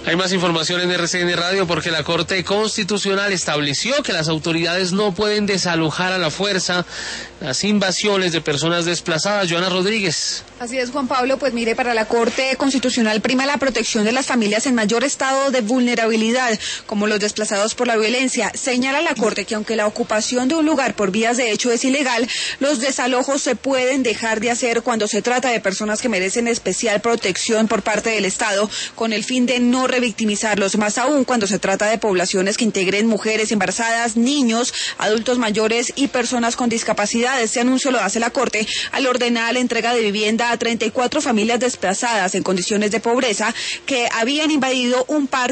Hay más información en RCN Radio porque la Corte Constitucional estableció que las autoridades no pueden desalojar a la fuerza las invasiones de personas desplazadas. Joana Rodríguez. Así es, Juan Pablo, pues mire, para la Corte Constitucional prima la protección de las familias en mayor estado de vulnerabilidad, como los desplazados por la violencia. Señala la Corte que aunque la ocupación de un lugar por vías de hecho es ilegal, los desalojos se pueden dejar de hacer cuando se trata de personas que merecen especial protección por parte del Estado, con el fin de no revictimizarlos, más aún cuando se trata de poblaciones que integren mujeres embarazadas, niños, adultos mayores y personas con discapacidad. Este anuncio lo hace la Corte al ordenar la entrega de vivienda a 34 familias desplazadas en condiciones de pobreza que habían invadido un parque